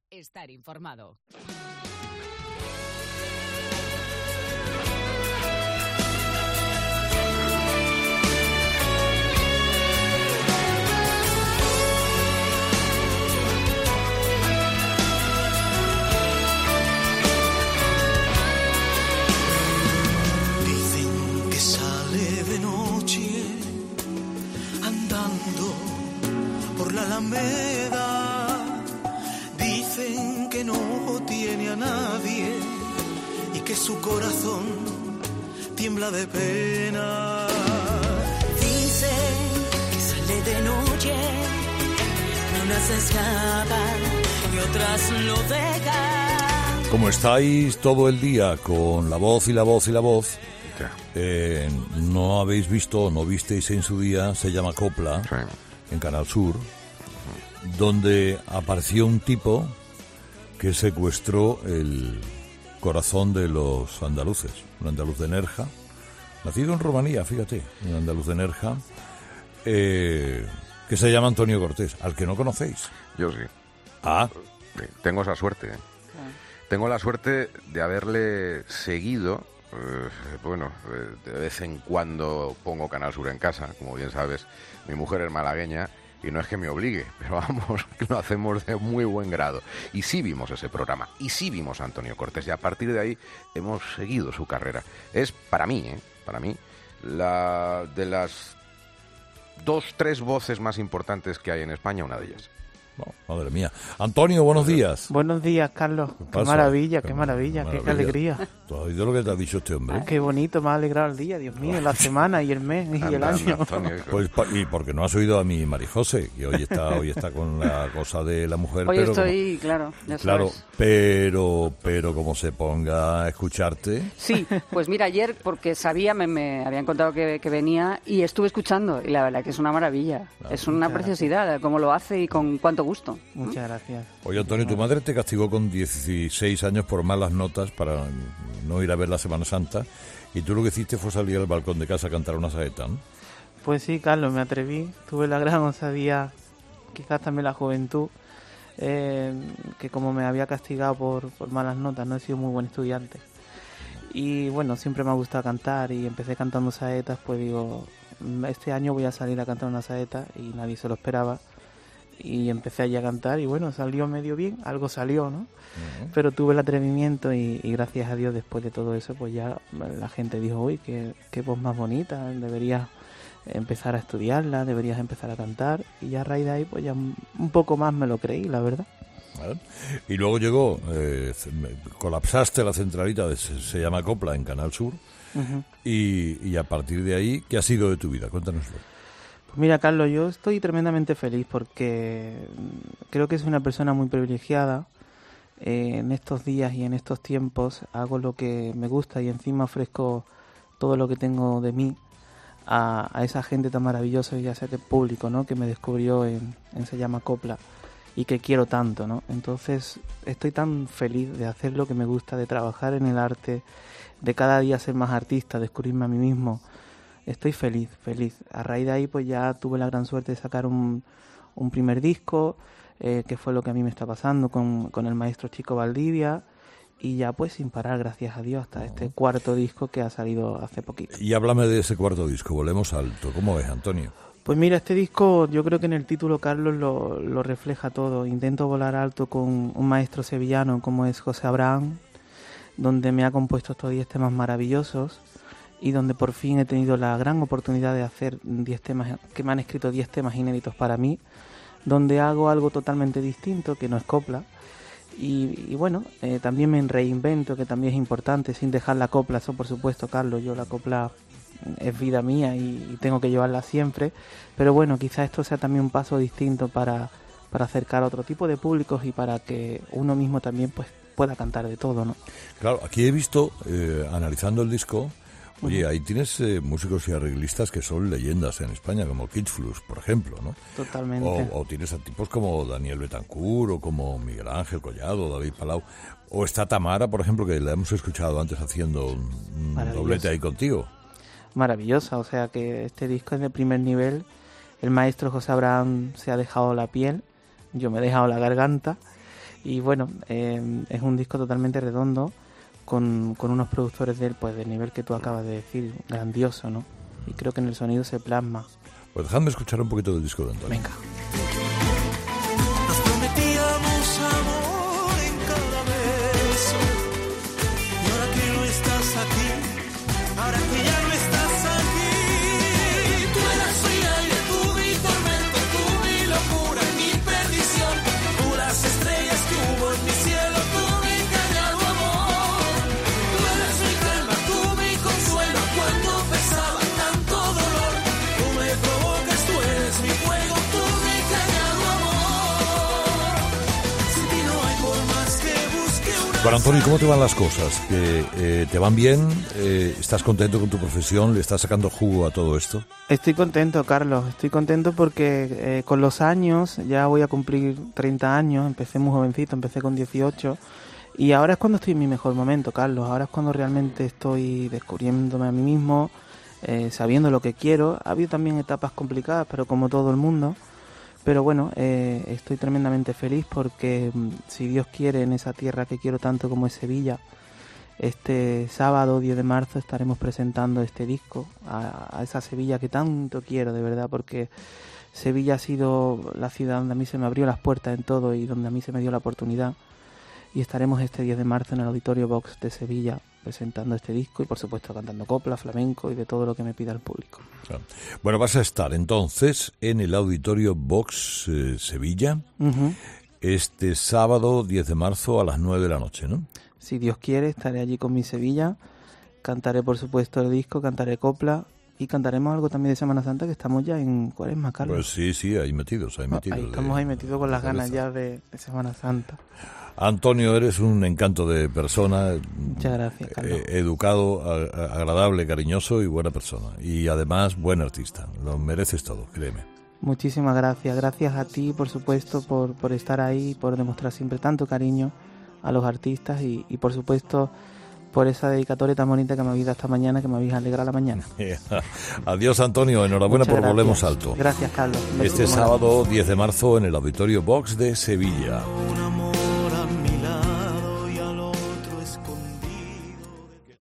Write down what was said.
estar informado. Dicen que sale de noche andando por la Alameda. Dicen que no tiene a nadie y que su corazón tiembla de pena. Dicen que sale de noche, unas se escapan y otras lo dejan. Como estáis todo el día con la voz y la voz y la voz, no habéis visto, no visteis en su día, se llama Copla, sí, en Canal Sur, donde apareció un tipo que secuestró el corazón de los andaluces, un andaluz de Nerja, nacido en Rumanía, fíjate, un andaluz de Nerja, que se llama Antonio Cortés, al que no conocéis. Yo sí. Ah. Sí, tengo esa suerte. Tengo la suerte de haberle seguido. De vez en cuando pongo Canal Sur en casa, como bien sabes, mi mujer es malagueña y no es que me obligue, pero vamos, lo hacemos de muy buen grado. Y sí vimos ese programa, y sí vimos a Antonio Cortés, y a partir de ahí hemos seguido su carrera. Es para mí, la de las 2-3 voces más importantes que hay en España, una de ellas. Oh, madre mía. Antonio, buenos días. Buenos días, Carlos. Qué maravilla, qué maravilla, qué alegría. ¿Tú has oído lo que te ha dicho este hombre? Qué bonito, me ha alegrado el día, Dios mío, la semana y el mes y el año. Antonio, pues y porque no has oído a mi Marijose, que hoy está con la cosa de la mujer. Hoy pero estoy, claro, ya sabes. pero como se ponga a escucharte. Sí, pues mira, ayer, porque sabía, me habían contado que venía y estuve escuchando, y la verdad que es una maravilla. Claro, es una preciosidad, cómo lo hace y con cuánto gusto. Muchas gracias. Oye, Antonio, tu madre te castigó con 16 años por malas notas para no ir a ver la Semana Santa, y tú lo que hiciste fue salir al balcón de casa a cantar una saeta, ¿no? Pues sí, Carlos, me atreví. Tuve la gran osadía, quizás también la juventud, que como me había castigado por malas notas, no he sido muy buen estudiante. Y bueno, siempre me ha gustado cantar y empecé cantando saetas, pues digo, este año voy a salir a cantar una saeta, y nadie se lo esperaba. Y empecé allí a cantar y bueno, salió medio bien, algo salió, ¿no? Uh-huh. Pero tuve el atrevimiento y gracias a Dios después de todo eso, pues ya la gente dijo, uy, qué voz más bonita, deberías empezar a estudiarla, deberías empezar a cantar, y ya a raíz de ahí pues ya un poco más me lo creí, la verdad. Vale. Y luego llegó, colapsaste la centralita, se llama Copla en Canal Sur, uh-huh. y a partir de ahí, ¿qué ha sido de tu vida? Cuéntanoslo. Pues mira, Carlos, yo estoy tremendamente feliz porque creo que soy una persona muy privilegiada. En estos días y en estos tiempos hago lo que me gusta y encima ofrezco todo lo que tengo de mí a esa gente tan maravillosa, ya sea que público, ¿no?, que me descubrió en Se llama Copla y que quiero tanto, ¿no? Entonces estoy tan feliz de hacer lo que me gusta, de trabajar en el arte, de cada día ser más artista, descubrirme a mí mismo. Estoy feliz. A raíz de ahí pues ya tuve la gran suerte de sacar un primer disco, que fue lo que a mí me está pasando con el maestro Chico Valdivia, y ya pues sin parar, gracias a Dios, hasta este cuarto disco que ha salido hace poquito. Y háblame de ese cuarto disco, Volemos Alto. ¿Cómo ves, Antonio? Pues mira, este disco yo creo que en el título, Carlos, lo refleja todo. Intento volar alto con un maestro sevillano como es José Abraham, donde me ha compuesto estos 10 temas maravillosos, y donde por fin he tenido la gran oportunidad de hacer 10 temas, que me han escrito 10 temas inéditos para mí, donde hago algo totalmente distinto, que no es copla, y bueno, también me reinvento, que también es importante, sin dejar la copla, eso por supuesto, Carlos, yo la copla es vida mía y tengo que llevarla siempre, pero bueno, quizá esto sea también un paso distinto para acercar a otro tipo de públicos y para que uno mismo también pues pueda cantar de todo, ¿no? Claro, aquí he visto, analizando el disco, oye, ahí tienes músicos y arreglistas que son leyendas en España, como Kid Flux, por ejemplo, ¿no? Totalmente. O tienes a tipos como Daniel Betancourt, o como Miguel Ángel Collado, David Palau, o está Tamara, por ejemplo, que la hemos escuchado antes haciendo un doblete ahí contigo. Maravillosa, o sea que este disco es de primer nivel. El maestro José Abraham se ha dejado la piel, yo me he dejado la garganta, Y bueno, es un disco totalmente redondo, con unos productores de él, pues del nivel que tú acabas de decir, grandioso, ¿no? Y creo que en el sonido se plasma. Pues déjame escuchar un poquito del disco de Antonio. Venga. Nos prometíamos amor en cada beso. Y ahora que no estás aquí, ahora que ya no estás aquí, tú eras mi aire, tú mi tormento, tú mi locura y mi perdición. Tú las estrellas que hubo en mi cielo, tú mi callado amor. Tú eras mi calma, tú mi consuelo cuando pesaba tanto dolor. Tú me provocas, tú eres mi fuego, tú mi callado amor. Sin ti no hay por más que busque una. Bueno, Antonio, ¿cómo te van las cosas? ¿Que te van bien? ¿Estás contento con tu profesión? ¿Le estás sacando jugo a todo esto? Estoy contento, Carlos, estoy contento porque con los años, ya voy a cumplir 30 años, empecé muy jovencito, empecé con 18, y ahora es cuando estoy en mi mejor momento, Carlos, ahora es cuando realmente estoy descubriéndome a mí mismo, sabiendo lo que quiero. Ha habido también etapas complicadas, pero como todo el mundo, pero bueno, estoy tremendamente feliz porque si Dios quiere, en esa tierra que quiero tanto como es Sevilla, este sábado 10 de marzo estaremos presentando este disco a esa Sevilla que tanto quiero, de verdad, porque Sevilla ha sido la ciudad donde a mí se me abrió las puertas en todo y donde a mí se me dio la oportunidad. Y estaremos este 10 de marzo en el Auditorio Vox de Sevilla presentando este disco y por supuesto cantando copla, flamenco y de todo lo que me pida el público. Bueno, vas a estar entonces en el Auditorio Vox Sevilla este sábado 10 de marzo a las 9 de la noche, ¿no? Si Dios quiere, estaré allí con mi Sevilla, cantaré por supuesto el disco, cantaré copla y cantaremos algo también de Semana Santa, que estamos ya en Cuaresma, Carlos. Pues sí, ahí metidos. Ahí estamos ahí metidos con las ganas ya de Semana Santa. Antonio, eres un encanto de persona. Muchas gracias, Carlos. Educado, agradable, cariñoso y buena persona. Y además, buen artista. Lo mereces todo, créeme. Muchísimas gracias. Gracias a ti, por supuesto, por estar ahí, por demostrar siempre tanto cariño a los artistas y por supuesto, por esa dedicatoria tan bonita que me habéis dado esta mañana, que me habéis alegrado la mañana. Adiós, Antonio. Enhorabuena. Muchas por gracias. Volvemos Alto. Gracias, Carlos. Este sábado 10 de marzo en el Auditorio Vox de Sevilla.